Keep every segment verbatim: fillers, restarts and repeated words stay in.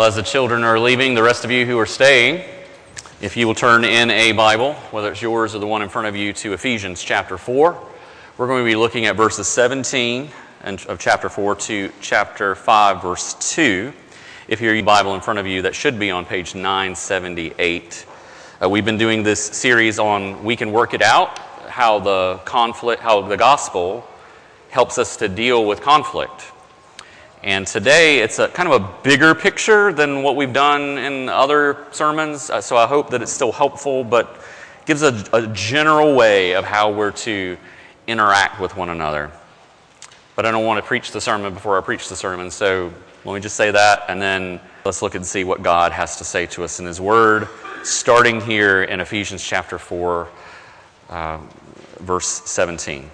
Well, as the children are leaving, the rest of you who are staying, if you will turn in a Bible, whether it's yours or the one in front of you, to Ephesians chapter four. We're going to be looking at verses seventeen of chapter four to chapter five, verse two. If you have your Bible in front of you, that should be on page nine seventy-eight. Uh, we've been doing this series on We Can Work It Out, how the conflict, how the gospel helps us to deal with conflict. And today, it's a kind of a bigger picture than what we've done in other sermons, uh, so I hope that it's still helpful, but gives a, a general way of how we're to interact with one another. But I don't want to preach the sermon before I preach the sermon, so let me just say that, and then let's look and see what God has to say to us in His Word, starting here in Ephesians chapter four, uh, verse seventeen.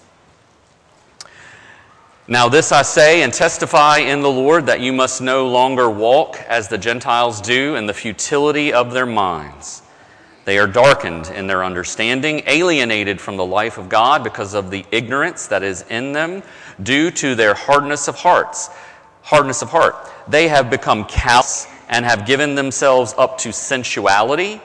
Now this I say and testify in the Lord, that you must no longer walk as the Gentiles do in the futility of their minds. They are darkened in their understanding, alienated from the life of God because of the ignorance that is in them due to their hardness of hearts. Hardness of heart. They have become callous and have given themselves up to sensuality,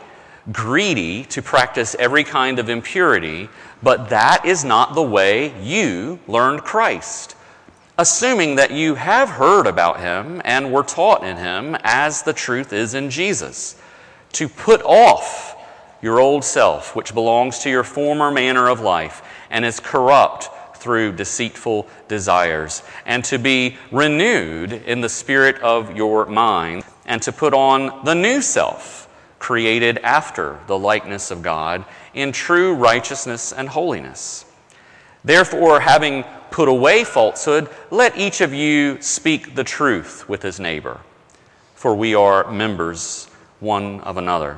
greedy to practice every kind of impurity, but that is not the way you learned Christ. Assuming that you have heard about Him and were taught in Him as the truth is in Jesus, to put off your old self, which belongs to your former manner of life and is corrupt through deceitful desires, and to be renewed in the spirit of your mind, and to put on the new self, created after the likeness of God in true righteousness and holiness. Therefore, having put away falsehood, let each of you speak the truth with his neighbor, for we are members one of another.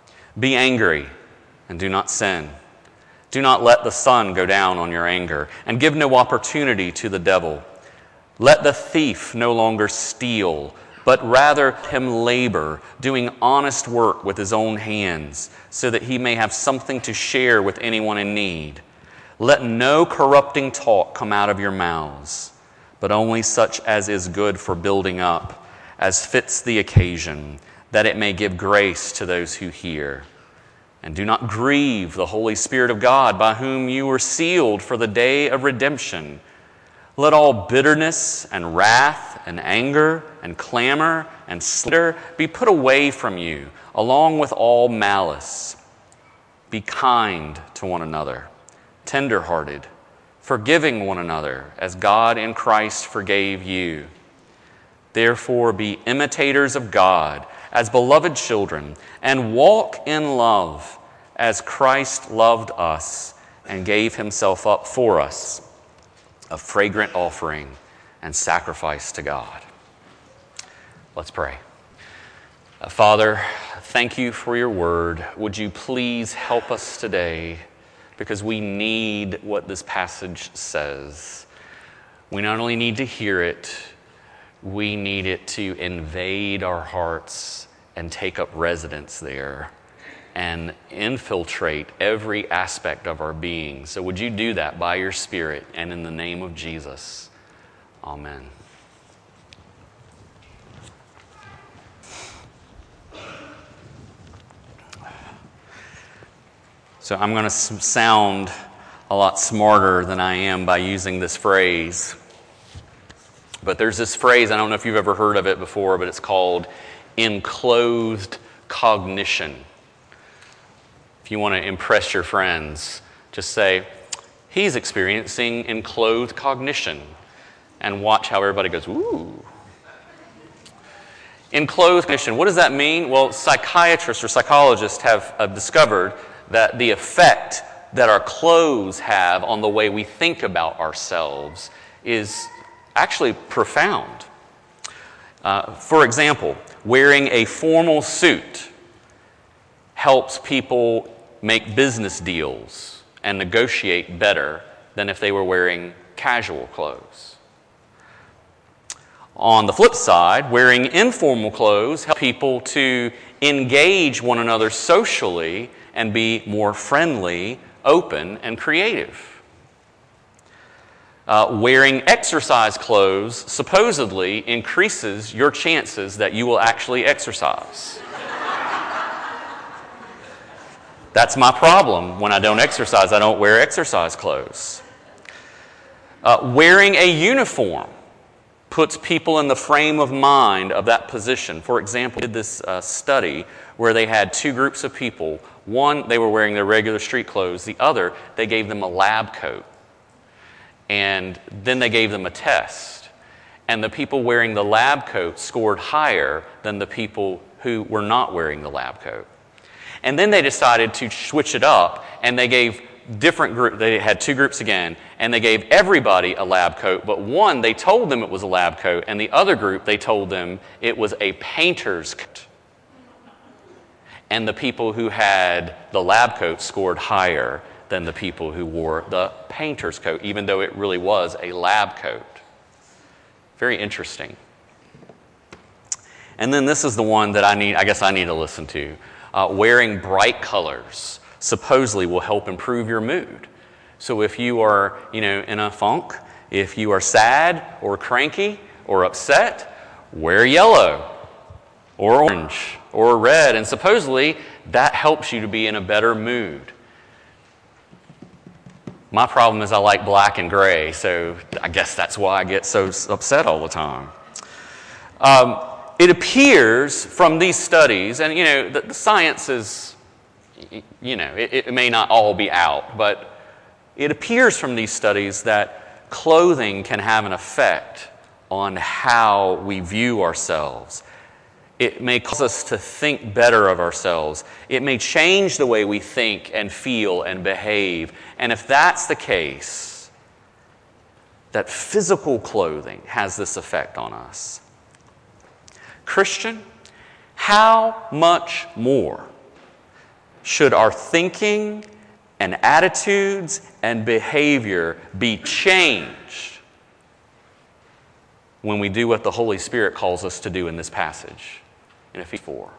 Be angry and do not sin. Do not let the sun go down on your anger, and give no opportunity to the devil. Let the thief no longer steal, but rather him labor, doing honest work with his own hands, so that he may have something to share with anyone in need. Let no corrupting talk come out of your mouths, but only such as is good for building up, as fits the occasion, that it may give grace to those who hear. And do not grieve the Holy Spirit of God, by whom you were sealed for the day of redemption. Let all bitterness and wrath and anger and clamor and slander be put away from you, along with all malice. Be kind to one another, tender-hearted, forgiving one another, as God in Christ forgave you. Therefore be imitators of God as beloved children, and walk in love as Christ loved us and gave Himself up for us, a fragrant offering and sacrifice to God. Let's pray. Uh, Father, thank you for your word. Would you please help us today, because we need what this passage says. We not only need to hear it, we need it to invade our hearts and take up residence there and infiltrate every aspect of our being. So would you do that by your Spirit, and in the name of Jesus. Amen. So I'm going to sound a lot smarter than I am by using this phrase. But there's this phrase, I don't know if you've ever heard of it before, but it's called enclosed cognition. If you want to impress your friends, just say, he's experiencing enclosed cognition, and watch how everybody goes, ooh. Enclosed cognition, what does that mean? Well, psychiatrists or psychologists have uh, discovered that the effect that our clothes have on the way we think about ourselves is actually profound. Uh, for example, wearing a formal suit helps people make business deals and negotiate better than if they were wearing casual clothes. On the flip side, wearing informal clothes helps people to engage one another socially and be more friendly, open, and creative. Uh, wearing exercise clothes supposedly increases your chances that you will actually exercise. That's my problem. When I don't exercise, I don't wear exercise clothes. Uh, wearing a uniform puts people in the frame of mind of that position. For example, we did this uh, study where they had two groups of people. One, they were wearing their regular street clothes. The other, they gave them a lab coat. And then they gave them a test. And the people wearing the lab coat scored higher than the people who were not wearing the lab coat. And then they decided to switch it up, and they gave different groups, they had two groups again, and they gave everybody a lab coat, but one, they told them it was a lab coat, and the other group, they told them it was a painter's coat. And the people who had the lab coat scored higher than the people who wore the painter's coat, even though it really was a lab coat. Very interesting. And then this is the one that I need, I guess I need to listen to. Uh, wearing bright colors supposedly will help improve your mood. So if you are, you know, in a funk, if you are sad or cranky or upset, wear yellow or orange or red, and supposedly that helps you to be in a better mood. My problem is I like black and gray, so I guess that's why I get so upset all the time. Um, it appears from these studies, and you know, the, the science is, you know, it, it may not all be out, but it appears from these studies that clothing can have an effect on how we view ourselves. It may cause us to think better of ourselves. It may change the way we think and feel and behave. And if that's the case, that physical clothing has this effect on us. Christian, how much more should our thinking and attitudes and behavior be changed when we do what the Holy Spirit calls us to do in this passage? In Ephesians four.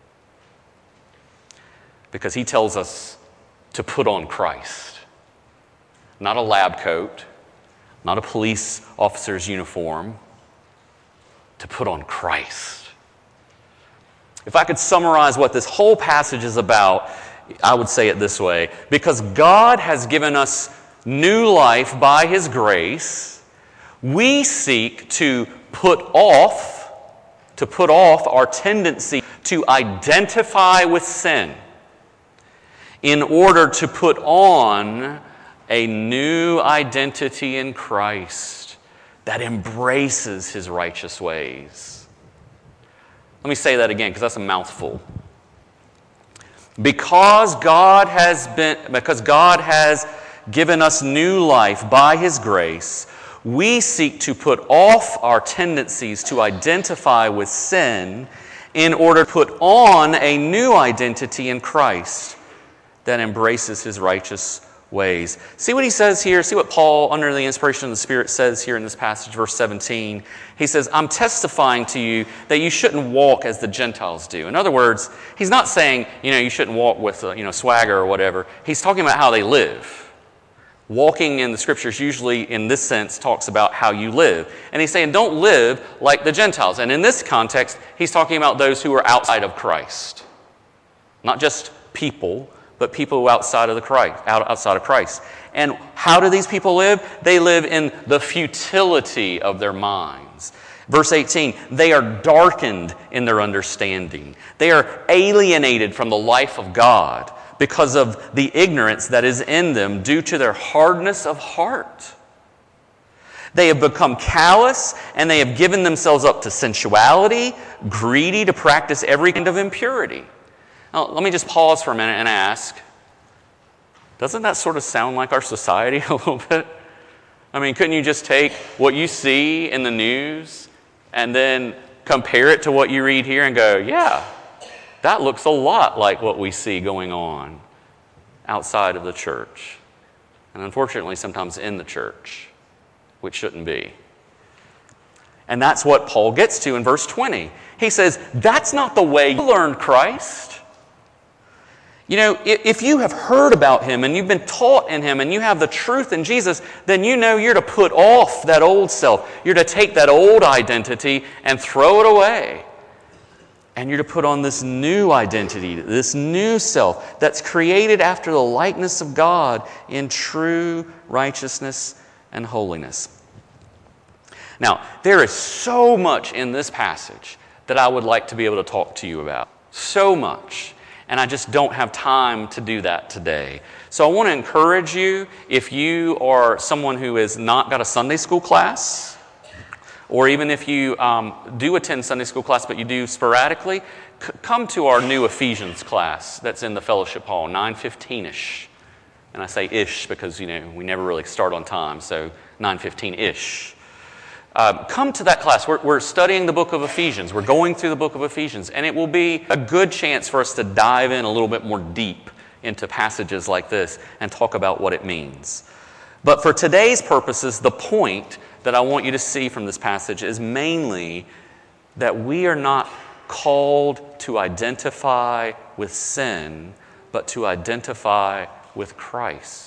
Because he tells us to put on Christ. Not a lab coat, not a police officer's uniform, to put on Christ. If I could summarize what this whole passage is about, I would say it this way. Because God has given us new life by his grace, we seek to put off to put off our tendency to identify with sin in order to put on a new identity in Christ that embraces his righteous ways. Let me say that again, because that's a mouthful. Because God has been, because God has given us new life by his grace, we seek to put off our tendencies to identify with sin in order to put on a new identity in Christ that embraces his righteous ways. See what he says here? See what Paul, under the inspiration of the Spirit, says here in this passage, verse seventeen. He says, I'm testifying to you that you shouldn't walk as the Gentiles do. In other words, he's not saying, you know, you shouldn't walk with, you know, swagger or whatever. He's talking about how they live. Walking in the Scriptures usually, in this sense, talks about how you live. And he's saying, don't live like the Gentiles. And in this context, he's talking about those who are outside of Christ. Not just people, but people who are outside of the Christ, outside of Christ. And how do these people live? They live in the futility of their minds. Verse eighteen, they are darkened in their understanding. They are alienated from the life of God because of the ignorance that is in them due to their hardness of heart. They have become callous, and they have given themselves up to sensuality, greedy to practice every kind of impurity. Now, let me just pause for a minute and ask, doesn't that sort of sound like our society a little bit? I mean, couldn't you just take what you see in the news and then compare it to what you read here and go, yeah, that looks a lot like what we see going on outside of the church. And unfortunately, sometimes in the church, which shouldn't be. And that's what Paul gets to in verse twenty. He says, that's not the way you learned Christ. You know, if you have heard about him and you've been taught in him and you have the truth in Jesus, then you know you're to put off that old self. You're to take that old identity and throw it away. And you're to put on this new identity, this new self that's created after the likeness of God in true righteousness and holiness. Now, there is so much in this passage that I would like to be able to talk to you about. So much. And I just don't have time to do that today. So I want to encourage you, if you are someone who has not got a Sunday school class, or even if you um, do attend Sunday school class but you do sporadically, c- come to our new Ephesians class that's in the fellowship hall, nine fifteen-ish. And I say ish because, you know, we never really start on time, so nine fifteen-ish. Um, come to that class. We're, we're studying the book of Ephesians. We're going through the book of Ephesians, and it will be a good chance for us to dive in a little bit more deep into passages like this and talk about what it means. But for today's purposes, the point that I want you to see from this passage is mainly that we are not called to identify with sin, but to identify with Christ.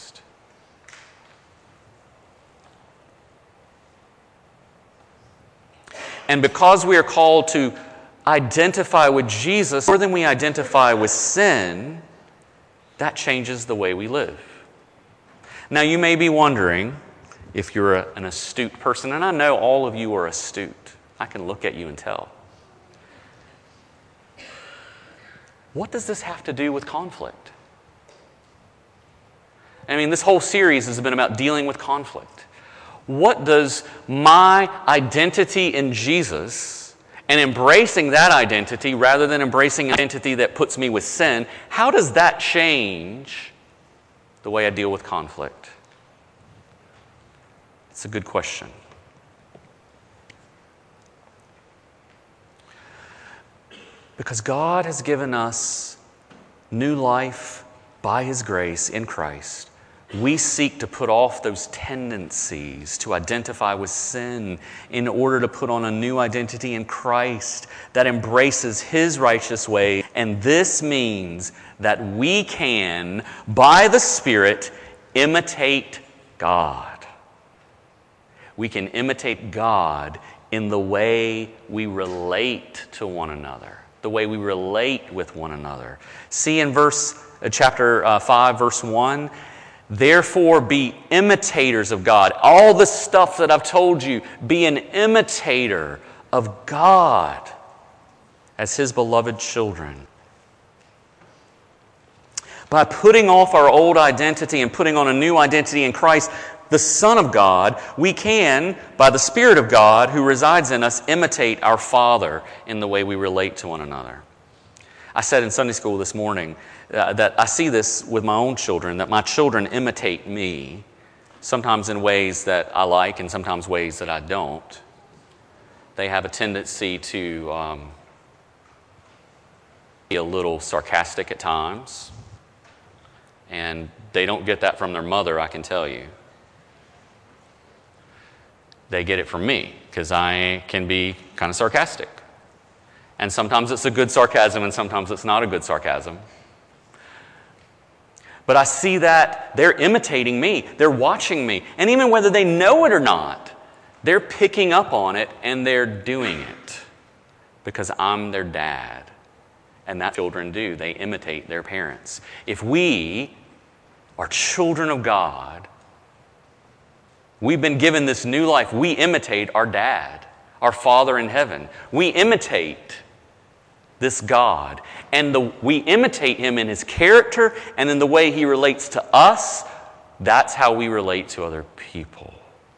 And because we are called to identify with Jesus more than we identify with sin, that changes the way we live. Now, you may be wondering, if you're a, an astute person, and I know all of you are astute. I can look at you and tell. What does this have to do with conflict? I mean, this whole series has been about dealing with conflict. What does my identity in Jesus and embracing that identity rather than embracing an identity that puts me with sin, how does that change the way I deal with conflict? It's a good question. Because God has given us new life by His grace in Christ. We seek to put off those tendencies to identify with sin in order to put on a new identity in Christ that embraces His righteous way. And this means that we can, by the Spirit, imitate God. We can imitate God in the way we relate to one another, the way we relate with one another. See in verse uh, chapter uh, five, verse one, therefore be imitators of God. All the stuff that I've told you, be an imitator of God as His beloved children. By putting off our old identity and putting on a new identity in Christ, the Son of God, we can, by the Spirit of God who resides in us, imitate our Father in the way we relate to one another. I said in Sunday school this morning uh, that I see this with my own children, that my children imitate me, sometimes in ways that I like and sometimes ways that I don't. They have a tendency to um, be a little sarcastic at times, and they don't get that from their mother, I can tell you. They get it from me, because I can be kind of sarcastic. And sometimes it's a good sarcasm, and sometimes it's not a good sarcasm. But I see that they're imitating me. They're watching me. And even whether they know it or not, they're picking up on it, and they're doing it. Because I'm their dad. And that's what children do. They imitate their parents. If we are children of God, we've been given this new life. We imitate our dad, our Father in heaven. We imitate this God. And the, we imitate Him in His character and in the way He relates to us. That's how we relate to other people.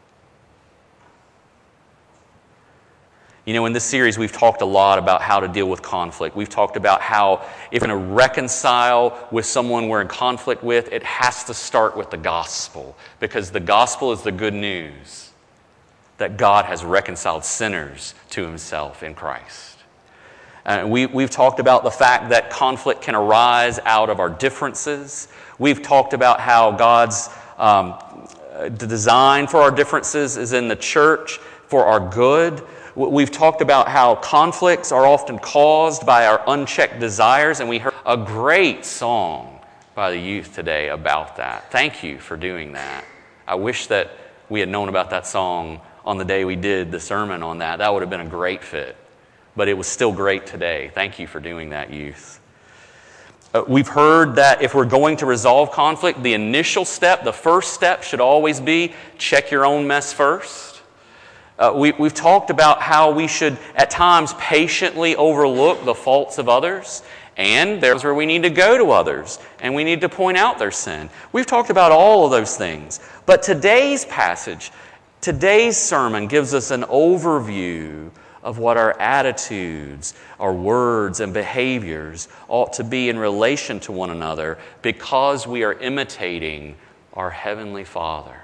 You know, in this series, we've talked a lot about how to deal with conflict. We've talked about how if we're going to reconcile with someone we're in conflict with, it has to start with the gospel. Because the gospel is the good news that God has reconciled sinners to Himself in Christ. Uh, we, we've talked about the fact that conflict can arise out of our differences. We've talked about how God's um, design for our differences is in the church for our good. We've talked about how conflicts are often caused by our unchecked desires, and we heard a great song by the youth today about that. Thank you for doing that. I wish that we had known about that song on the day we did the sermon on that. That would have been a great fit. But it was still great today. Thank you for doing that, youth. Uh, we've heard that if we're going to resolve conflict, the initial step, the first step should always be check your own mess first. Uh, we, we've talked about how we should at times patiently overlook the faults of others, and there's where we need to go to others and we need to point out their sin. We've talked about all of those things. But today's passage, today's sermon gives us an overview of what our attitudes, our words, and behaviors ought to be in relation to one another because we are imitating our Heavenly Father.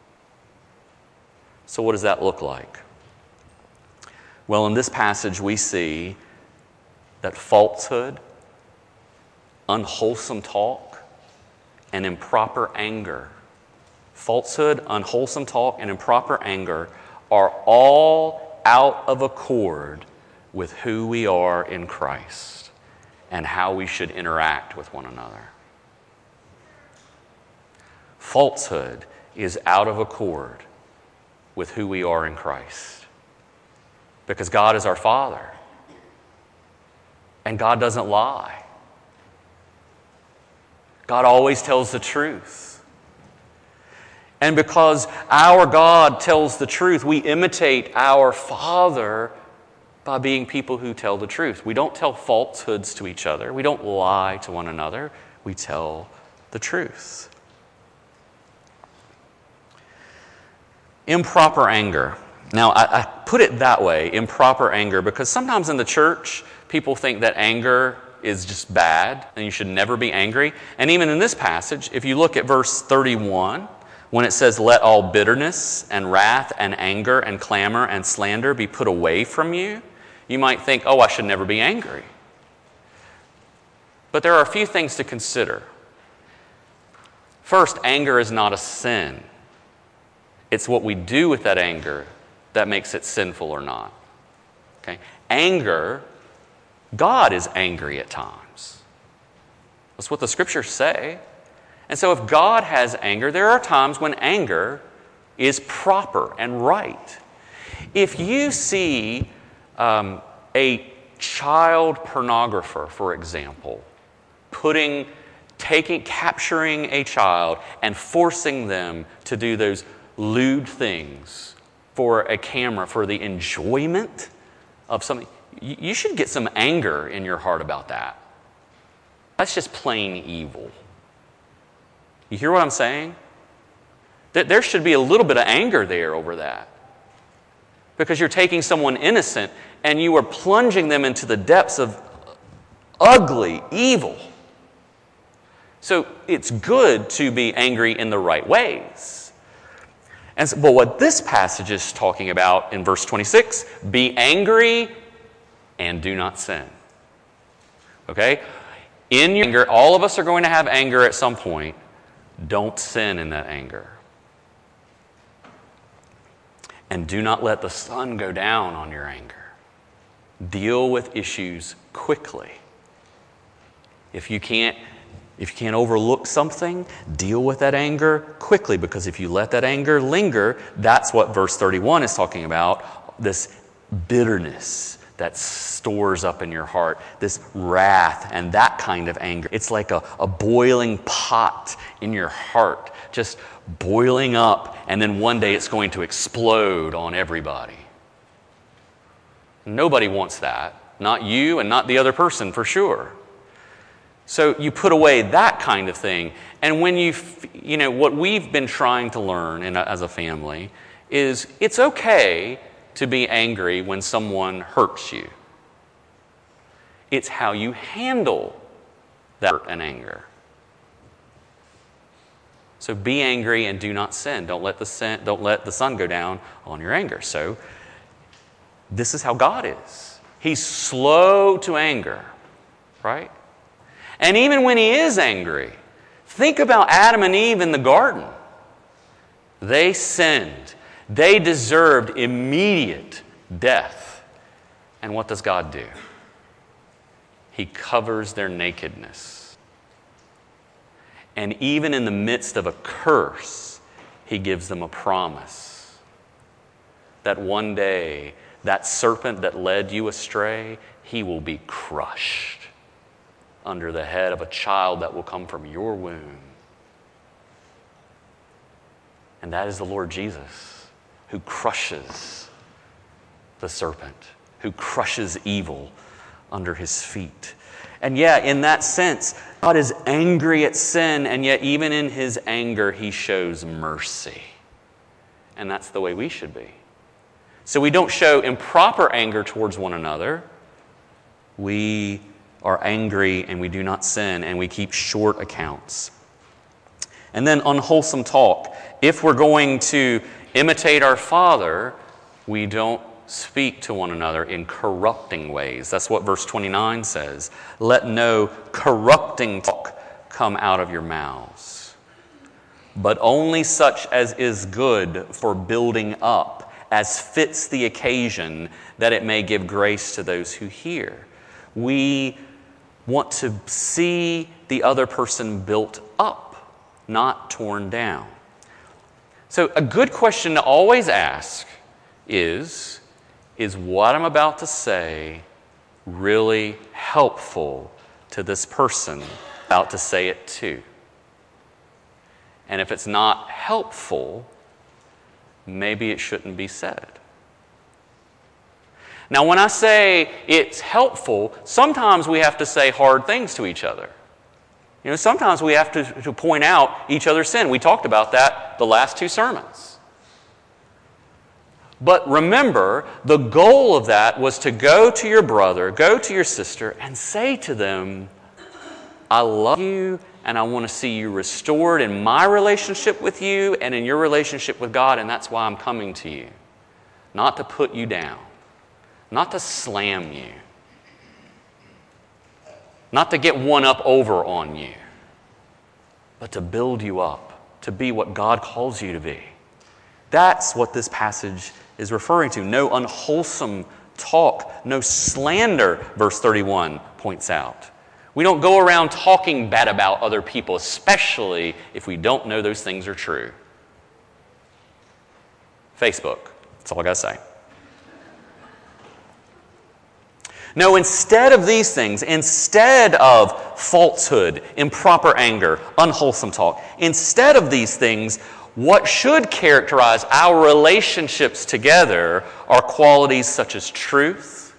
So what does that look like? Well, in this passage we see that falsehood, unwholesome talk, and improper anger, falsehood, unwholesome talk, and improper anger are all out of accord with who we are in Christ and how we should interact with one another. Falsehood is out of accord with who we are in Christ because God is our Father and God doesn't lie. God always tells the truth. And because our God tells the truth, we imitate our Father by being people who tell the truth. We don't tell falsehoods to each other. We don't lie to one another. We tell the truth. Improper anger. Now, I, I put it that way, improper anger, because sometimes in the church, people think that anger is just bad and you should never be angry. And even in this passage, if you look at verse thirty-one, when it says, let all bitterness and wrath and anger and clamor and slander be put away from you, you might think, oh, I should never be angry. But there are a few things to consider. First, anger is not a sin. It's what we do with that anger that makes it sinful or not. Okay? Anger, God is angry at times. That's what the scriptures say. And so if God has anger, there are times when anger is proper and right. If you see um, a child pornographer, for example, putting, taking, capturing a child and forcing them to do those lewd things for a camera, for the enjoyment of something, you should get some anger in your heart about that. That's just plain evil. You hear what I'm saying? That there should be a little bit of anger there over that. Because you're taking someone innocent and you are plunging them into the depths of ugly evil. So it's good to be angry in the right ways. And so, but what this passage is talking about in verse twenty-six, be angry and do not sin. Okay? In your anger, all of us are going to have anger at some point. Don't sin in that anger. And do not let the sun go down on your anger. Deal with issues quickly. If you can't, if you can't overlook something, deal with that anger quickly, because if you let that anger linger, that's what verse thirty-one is talking about, this bitterness that stores up in your heart, this wrath and that kind of anger. It's like a, a boiling pot in your heart, just boiling up, and then one day it's going to explode on everybody. Nobody wants that. Not you and not the other person, for sure. So you put away that kind of thing. And when you, you know, what we've been trying to learn in a, as a family is it's okay to be angry when someone hurts you. It's how you handle that hurt and anger. So be angry and do not sin. Don't let the sin, don't let the sun go down on your anger. So this is how God is. He's slow to anger, right? And even when he is angry, think about Adam and Eve in the garden. They sinned. They deserved immediate death. And what does God do? He covers their nakedness. And even in the midst of a curse, he gives them a promise that one day that serpent that led you astray, he will be crushed under the head of a child that will come from your womb. And that is the Lord Jesus, who crushes the serpent, who crushes evil under his feet. And yeah, in that sense, God is angry at sin, and yet even in his anger, he shows mercy. And that's the way we should be. So we don't show improper anger towards one another. We are angry and we do not sin, and we keep short accounts. And then unwholesome talk. If we're going to imitate our Father, we don't speak to one another in corrupting ways. That's what verse twenty-nine says. Let no corrupting talk come out of your mouths, but only such as is good for building up, as fits the occasion, that it may give grace to those who hear. We want to see the other person built up, not torn down. So a good question to always ask is, is what I'm about to say really helpful to this person I'm about to say it to? And if it's not helpful, maybe it shouldn't be said. Now, when I say it's helpful, sometimes we have to say hard things to each other. You know, sometimes we have to, to point out each other's sin. We talked about that the last two sermons. But remember, the goal of that was to go to your brother, go to your sister, and say to them, I love you, and I want to see you restored in my relationship with you and in your relationship with God, and that's why I'm coming to you. Not to put you down. Not to slam you. Not to get one up over on you. But to build you up. To be what God calls you to be. That's what this passage is referring to. No unwholesome talk. No slander, verse thirty-one points out. We don't go around talking bad about other people, especially if we don't know those things are true. Facebook. That's all I got to say. No, instead of these things, instead of falsehood, improper anger, unwholesome talk, instead of these things, what should characterize our relationships together are qualities such as truth,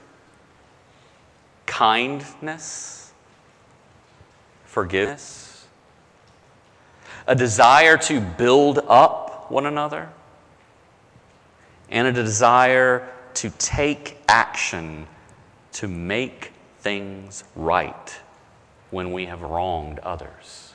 kindness, forgiveness, a desire to build up one another, and a desire to take action to make things right when we have wronged others.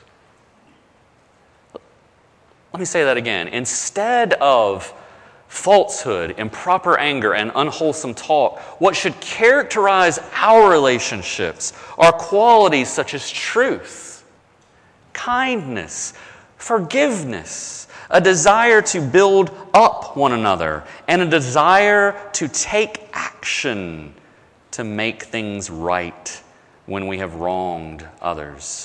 Let me say that again. Instead of falsehood, improper anger, and unwholesome talk, what should characterize our relationships are qualities such as truth, kindness, forgiveness, a desire to build up one another, and a desire to take action to make things right when we have wronged others.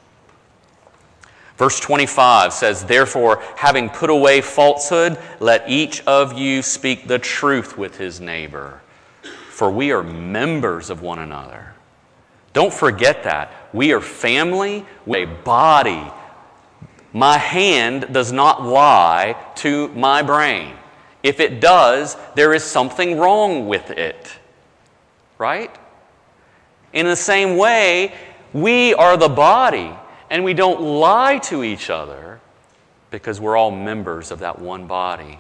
Verse twenty-five says, therefore, having put away falsehood, let each of you speak the truth with his neighbor, for we are members of one another. Don't forget that. We are family, we are a body. My hand does not lie to my brain. If it does, there is something wrong with it. Right? In the same way, we are the body, and we don't lie to each other because we're all members of that one body.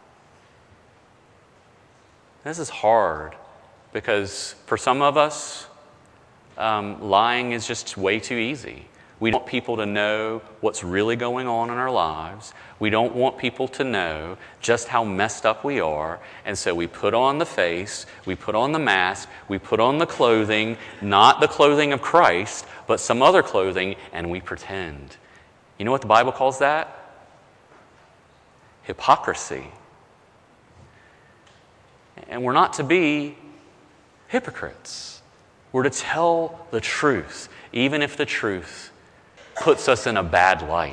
This is hard because for some of us, um, lying is just way too easy. We don't want people to know what's really going on in our lives. We don't want people to know just how messed up we are. And so we put on the face, we put on the mask, we put on the clothing, not the clothing of Christ, but some other clothing, and we pretend. You know what the Bible calls that? Hypocrisy. And we're not to be hypocrites. We're to tell the truth, even if the truth puts us in a bad light.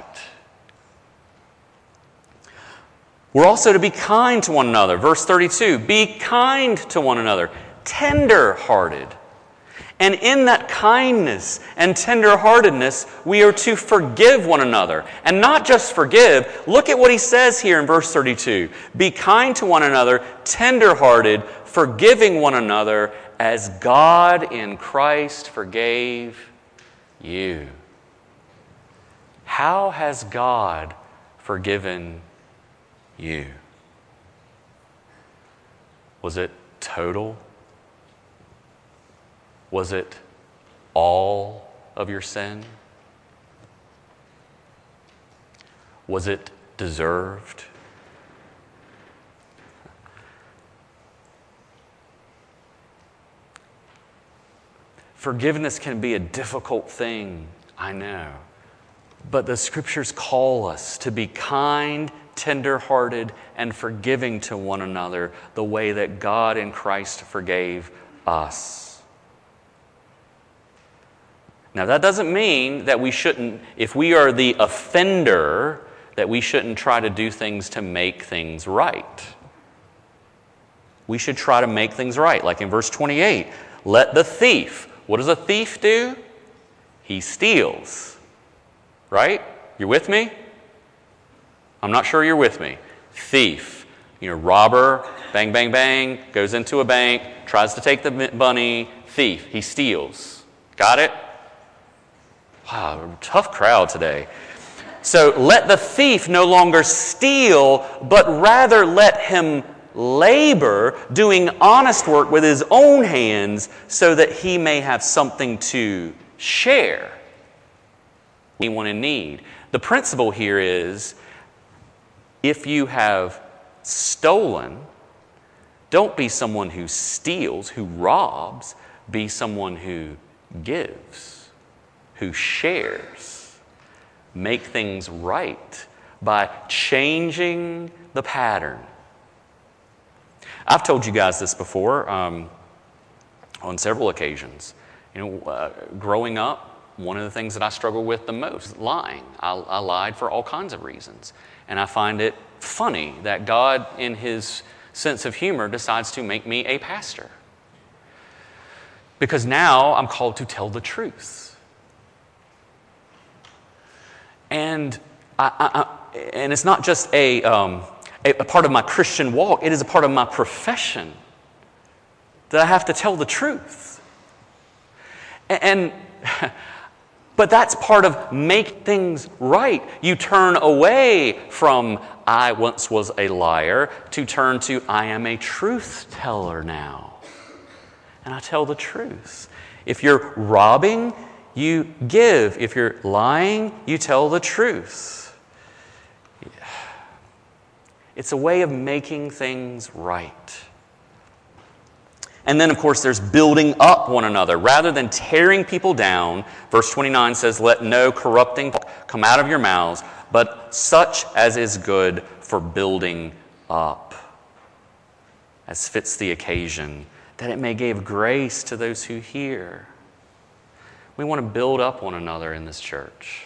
We're also to be kind to one another. Verse thirty-two, be kind to one another, tender-hearted. And in that kindness and tender-heartedness, we are to forgive one another. And not just forgive. Look at what he says here in verse thirty-two. Be kind to one another, tender-hearted, forgiving one another, as God in Christ forgave you. How has God forgiven you? Was it total? Was it all of your sin? Was it deserved? Forgiveness can be a difficult thing, I know. But the Scriptures call us to be kind, tender-hearted, and forgiving to one another the way that God in Christ forgave us. Now, that doesn't mean that we shouldn't, if we are the offender, that we shouldn't try to do things to make things right. We should try to make things right. Like in verse twenty-eight, let the thief, what does a thief do? He steals. Right? You're with me? I'm not sure you're with me. Thief, you know, robber, bang, bang, bang, goes into a bank, tries to take the money, thief, he steals. Got it? Wow, tough crowd today. So let the thief no longer steal, but rather let him labor, doing honest work with his own hands, so that he may have something to share. Anyone in need. The principle here is, if you have stolen, don't be someone who steals, who robs. Be someone who gives, who shares. Make things right by changing the pattern. I've told you guys this before um, on several occasions. You know, uh, growing up, one of the things that I struggle with the most, lying. I, I lied for all kinds of reasons. And I find it funny that God, in His sense of humor, decides to make me a pastor. Because now I'm called to tell the truth. And I, I, I, and it's not just a, um, a, a part of my Christian walk, it is a part of my profession that I have to tell the truth. And, and but that's part of make things right. You turn away from I once was a liar to turn to I am a truth teller now. And I tell the truth. If you're robbing, you give. If you're lying, you tell the truth. It's a way of making things right. And then, of course, there's building up one another. Rather than tearing people down, verse twenty-nine says, let no corrupting talk come out of your mouths, but such as is good for building up, as fits the occasion, that it may give grace to those who hear. We want to build up one another in this church.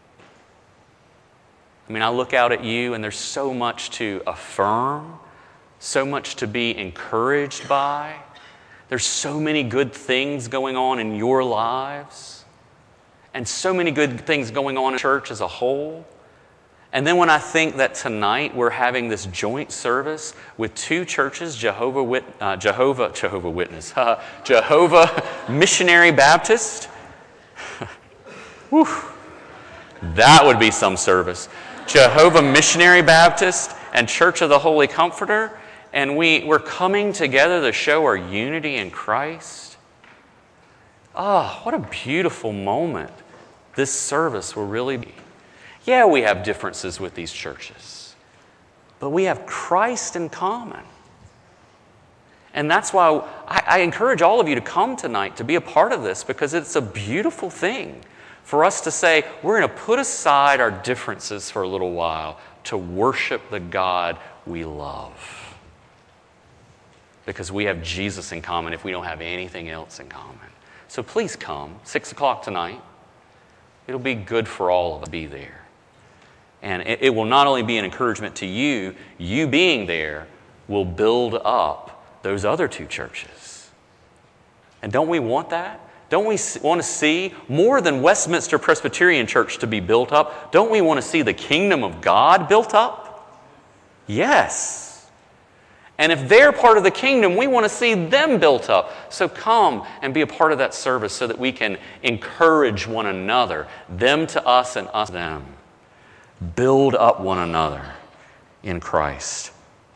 I mean, I look out at you, and there's so much to affirm, so much to be encouraged by. There's so many good things going on in your lives, and so many good things going on in church as a whole. And then when I think that tonight we're having this joint service with two churches, Jehovah, Wit- uh, Jehovah, Jehovah Witness, uh, Jehovah Missionary Baptist, whew, that would be some service. Jehovah Missionary Baptist and Church of the Holy Comforter. And we, we're coming together to show our unity in Christ. Oh, what a beautiful moment this service will really be. Yeah, we have differences with these churches, but we have Christ in common. And that's why I, I encourage all of you to come tonight to be a part of this, because it's a beautiful thing for us to say, we're going to put aside our differences for a little while to worship the God we love. Because we have Jesus in common if we don't have anything else in common. So please come, six o'clock tonight. It'll be good for all of us to be there. And it, it will not only be an encouragement to you, you being there will build up those other two churches. And don't we want that? Don't we want to see more than Westminster Presbyterian Church to be built up? Don't we want to see the kingdom of God built up? Yes. And if they're part of the kingdom, we want to see them built up. So come and be a part of that service so that we can encourage one another, them to us and us to them. Build up one another in Christ.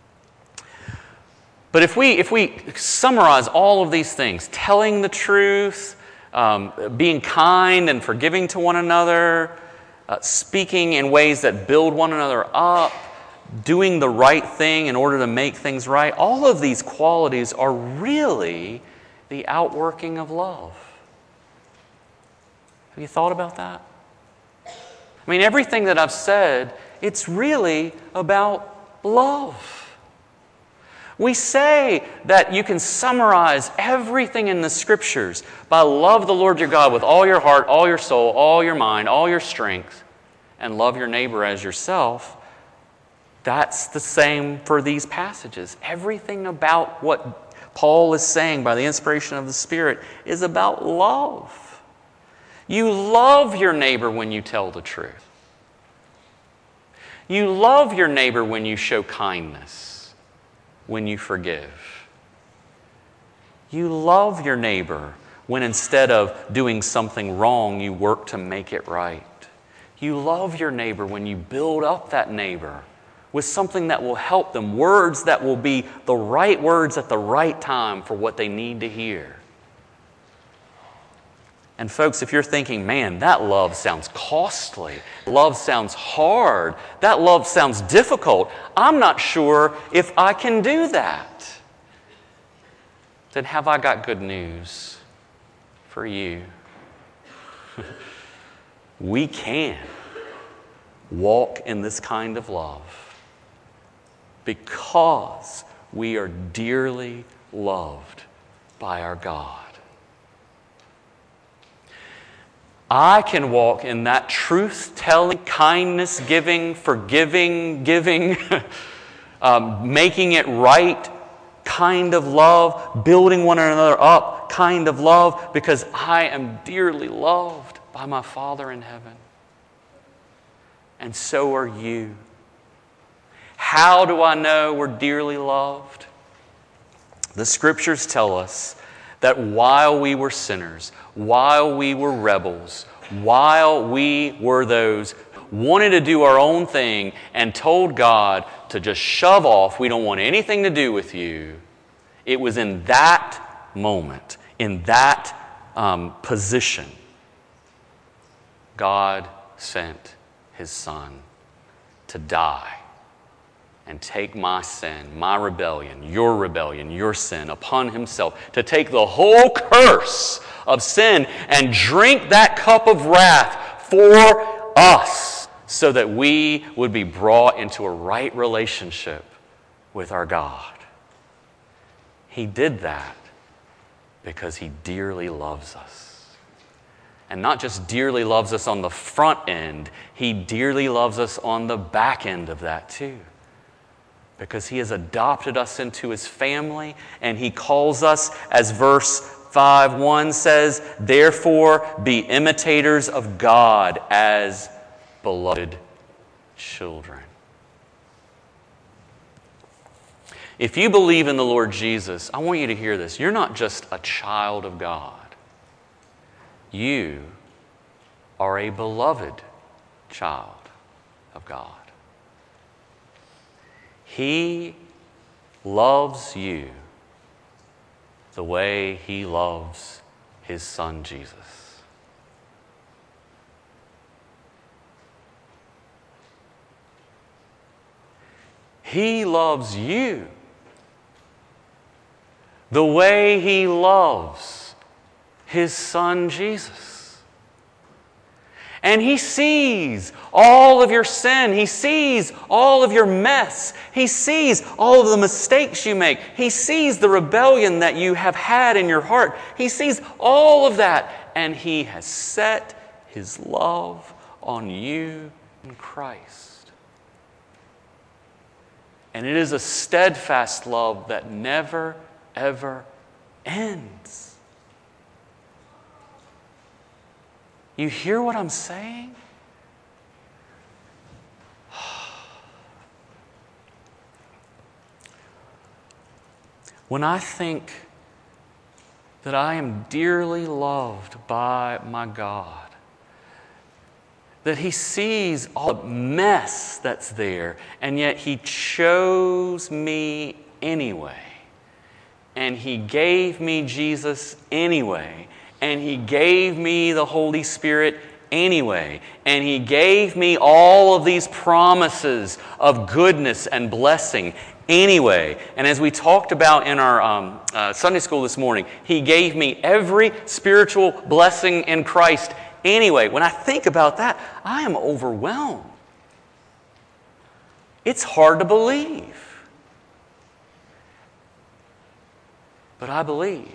But if we if we summarize all of these things, telling the truth, um, being kind and forgiving to one another, uh, speaking in ways that build one another up, doing the right thing in order to make things right, all of these qualities are really the outworking of love. Have you thought about that? I mean, everything that I've said, it's really about love. We say that you can summarize everything in the Scriptures by love the Lord your God with all your heart, all your soul, all your mind, all your strength, and love your neighbor as yourself. That's the same for these passages. Everything about what Paul is saying by the inspiration of the Spirit is about love. You love your neighbor when you tell the truth. You love your neighbor when you show kindness, when you forgive. You love your neighbor when instead of doing something wrong, you work to make it right. You love your neighbor when you build up that neighbor with something that will help them, words that will be the right words at the right time for what they need to hear. And folks, if you're thinking, man, that love sounds costly, love sounds hard, that love sounds difficult, I'm not sure if I can do that, then have I got good news for you. We can walk in this kind of love because we are dearly loved by our God. I can walk in that truth-telling, kindness-giving, forgiving, giving, um, making it right kind of love, building one another up kind of love, because I am dearly loved by my Father in heaven. And so are you. How do I know we're dearly loved? The Scriptures tell us that while we were sinners, while we were rebels, while we were those who wanted to do our own thing and told God to just shove off, we don't want anything to do with you, it was in that moment, in that um, position, God sent His Son to die and take my sin, my rebellion, your rebellion, your sin upon Himself, to take the whole curse of sin and drink that cup of wrath for us so that we would be brought into a right relationship with our God. He did that because He dearly loves us. And not just dearly loves us on the front end, He dearly loves us on the back end of that too. Because He has adopted us into His family, and He calls us, as verse five one says, therefore be imitators of God as beloved children. If you believe in the Lord Jesus, I want you to hear this. You're not just a child of God. You are a beloved child of God. He loves you the way He loves His Son, Jesus. He loves you the way He loves His Son, Jesus. And He sees all of your sin. He sees all of your mess. He sees all of the mistakes you make. He sees the rebellion that you have had in your heart. He sees all of that. And He has set his love on you in Christ. And it is a steadfast love that never, ever ends. You hear what I'm saying? When I think that I am dearly loved by my God, that he sees all the mess that's there, and yet he chose me anyway, and he gave me Jesus anyway, and he gave me the Holy Spirit anyway, and he gave me all of these promises of goodness and blessing anyway. And as we talked about in our um, uh, Sunday school this morning, he gave me every spiritual blessing in Christ anyway. When I think about that, I am overwhelmed. It's hard to believe. But I believe.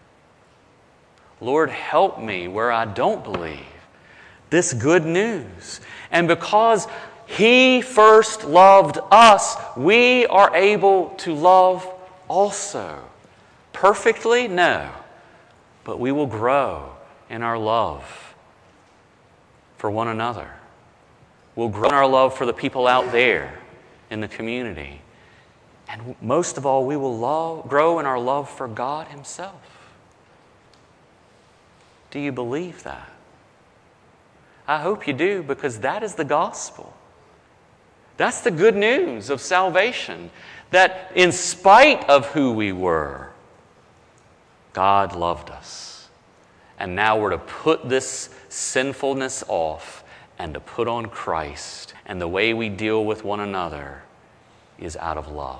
Lord, help me where I don't believe this good news. And because he first loved us, we are able to love also. Perfectly? No. But we will grow in our love for one another. We'll grow in our love for the people out there in the community. And most of all, we will love, grow in our love for God himself. Do you believe that? I hope you do, because that is the gospel. That's the good news of salvation. That in spite of who we were, God loved us. And now we're to put this sinfulness off and to put on Christ. And the way we deal with one another is out of love.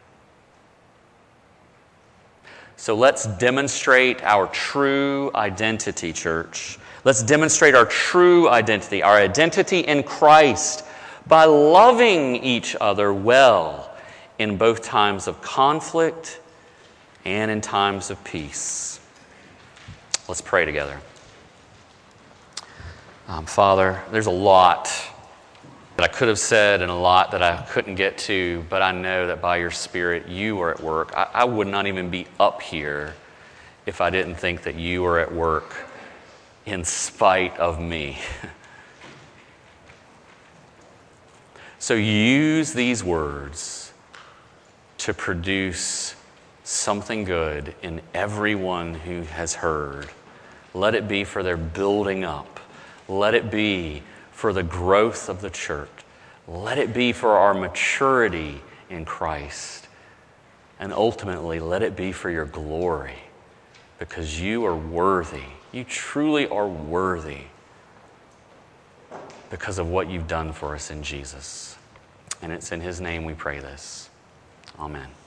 So let's demonstrate our true identity, church. Let's demonstrate our true identity, our identity in Christ, by loving each other well in both times of conflict and in times of peace. Let's pray together. Um, Father, there's a lot that I could have said and a lot that I couldn't get to, but I know that by your Spirit you are at work. I, I would not even be up here if I didn't think that you are at work in spite of me. So use these words to produce something good in everyone who has heard. Let it be for their building up. Let it be for the growth of the church. Let it be for our maturity in Christ. And ultimately, let it be for your glory, because you are worthy. You truly are worthy because of what you've done for us in Jesus. And it's in his name we pray this. Amen.